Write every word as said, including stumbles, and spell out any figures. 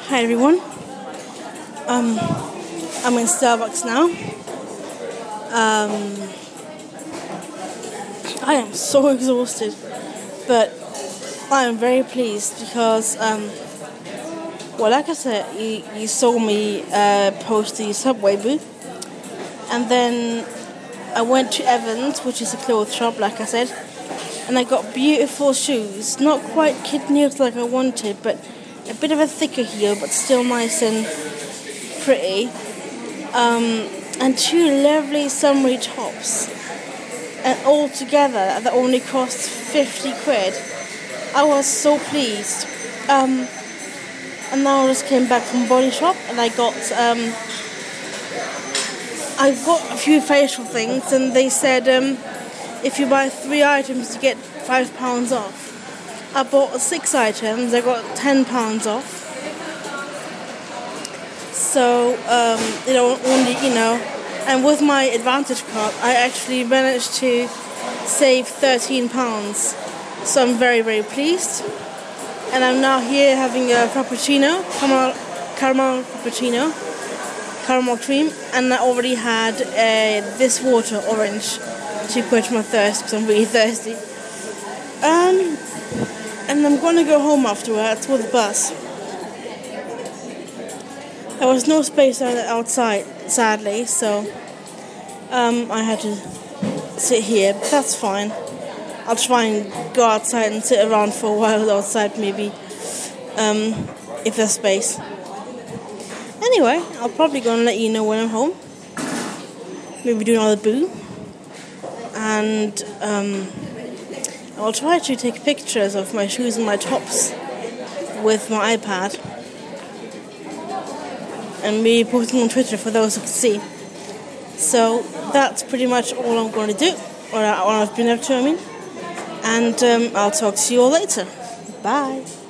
Hi everyone. Um, I'm in Starbucks now. Um, I am so exhausted, but I am very pleased because, um, well, like I said, you, you saw me uh, post the Subway booth, and then I went to Evans, which is a clothes shop, like I said, and I got beautiful shoes. Not quite kid heels like I wanted, but a bit of a thicker heel, but still nice and pretty. Um, and two lovely summery tops. And all together, that only cost fifty quid. I was so pleased. Um, and now I just came back from Body Shop, and I got um, I got a few facial things, and they said um, if you buy three items, you get five pounds off. I bought six items, I got ten pounds off. So, um, you know, only, you know, and with my Advantage card, I actually managed to save thirteen pounds. So I'm very, very pleased. And I'm now here having a frappuccino, caramel, caramel frappuccino, caramel cream, and I already had uh, this water, orange, to quench my thirst because I'm really thirsty. Um... And I'm going to go home afterwards with the bus. There was no space outside, sadly, so um, I had to sit here. But that's fine. I'll try and go outside and sit around for a while outside, maybe, um, if there's space. Anyway, I'll probably go and let you know when I'm home. Maybe do another boo. And um, I'll try to take pictures of my shoes and my tops with my iPad and maybe post them on Twitter for those who can see. So that's pretty much all I'm going to do, or all I've been up to, I mean. And um, I'll talk to you all later. Bye.